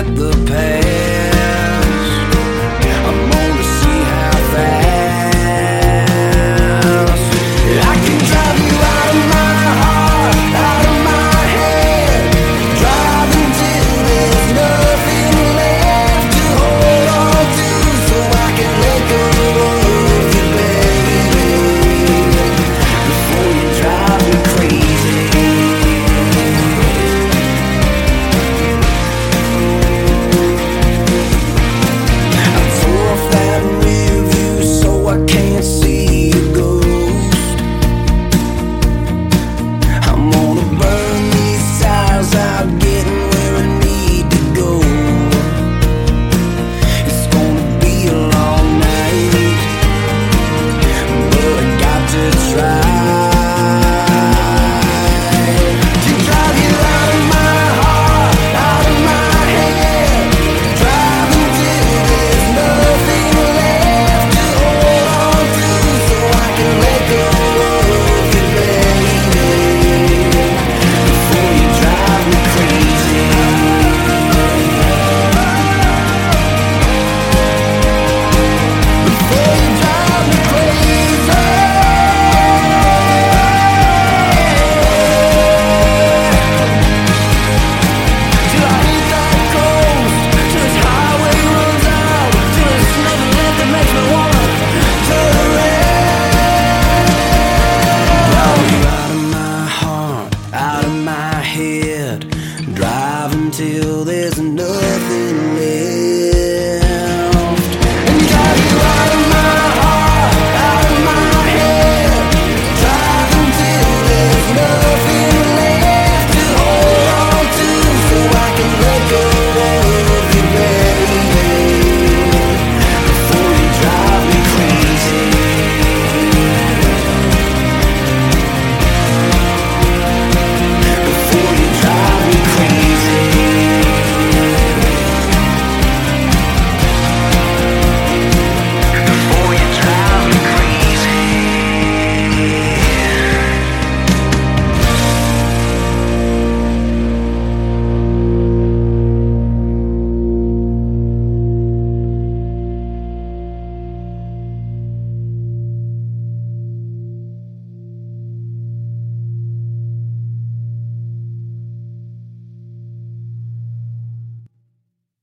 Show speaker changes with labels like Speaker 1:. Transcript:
Speaker 1: forget the past. I'm gonna see how fast I can drive you out of my heart, out of my head. Drive until there's nothing left to hold on to, so I can let go of you, baby, before you drive me crazy. Drive until there's nothing